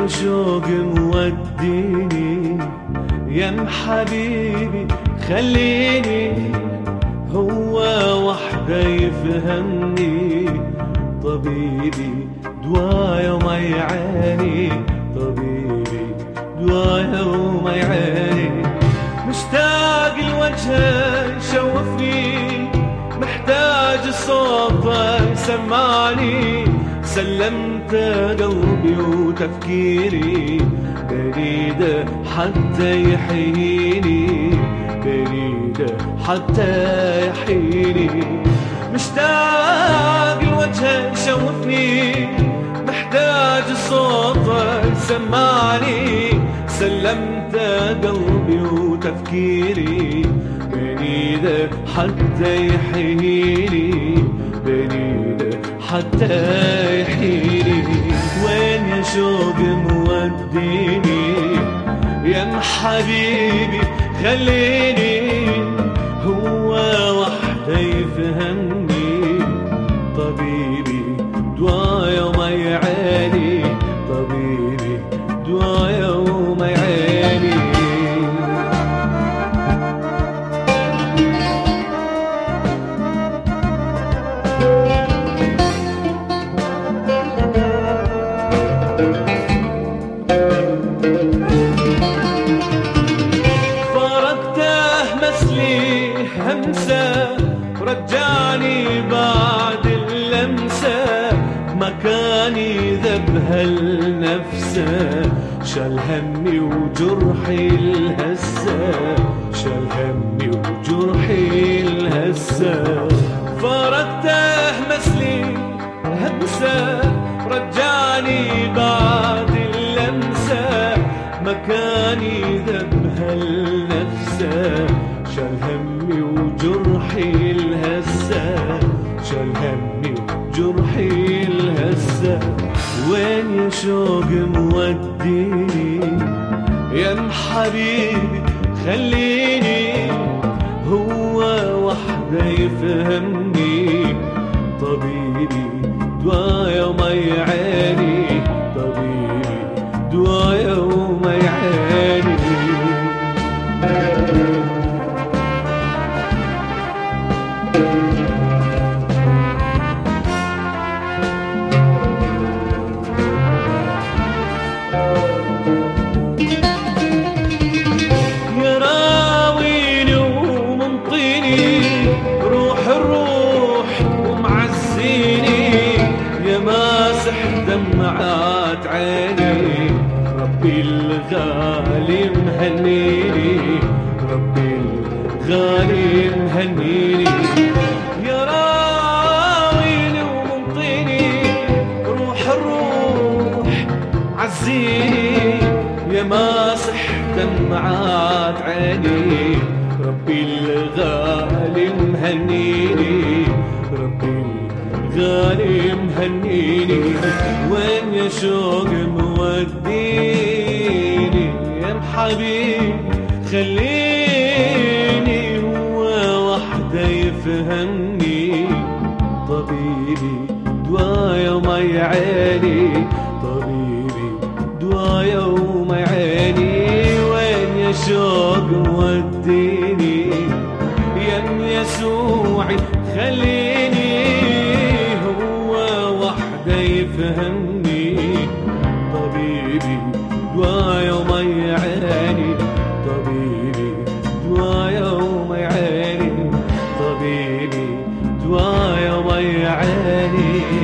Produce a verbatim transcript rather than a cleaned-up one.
شوق موديني يم حبيبي خليني، هو وحده يفهمني طبيبي دوايا وما يعاني، طبيبي دوايا وما يعاني. مشتاق لوجهه يشوفني، محتاج الصوت يسمعني، سلمت قلبي وتفكيري بريده حتى يحييني، بريده حتى يحييني. مشتاق لوجهه يشوفني، محتاج الصوت يسمعني، سلمت قلبي وتفكيري بريده حتى يحييني، بريده حتى يحييني. وين يا شوق موديني يا حبيبي خليني، هو وحده يفهمني طبيبي دوايا وما يعاني، طبيبي دوايا وما يعاني. همسة رجعني بعد اللمسة، مكاني ذبها لنفسه، شال همي وجرحي الهسة، شال همي وجرحي الهسة. فارقته مسلي همسة رجعني بعد اللمسة، مكاني ذبها لنفسه، شال همي وجرحي الهسة، شال همي وجرحي الهسة. وين يا شوق موديني يا حبيبي خليني، هو وحده يفهمني طبيبي دوايا وما يعاني، طبيبي دوايا وما يعاني. يراويني ومنطيني روح الروح ومعزيني، يا ماسح دمعات عيني، ربي الغالي مهنيني، ربي الغالي مهنيني. يا راويني ومنطيني روح الروح عزيني، يا ماسح دمعات عيني، ربي الغالي مهنيني، ربي الغالي مهنيني. وين يا شوق موديني يا حبيبي خليني، هو وحده يفهمني طبيبي دوايا وما يعاني، طبيبي دوايا وما يعاني. وين يا شوق موديني يا يسوعي خليني، هو وحده يفهمني طبيبي دوايا وما يعاني، طبيبي دوايا وما يعاني، طبيبي دوايا وما يعاني.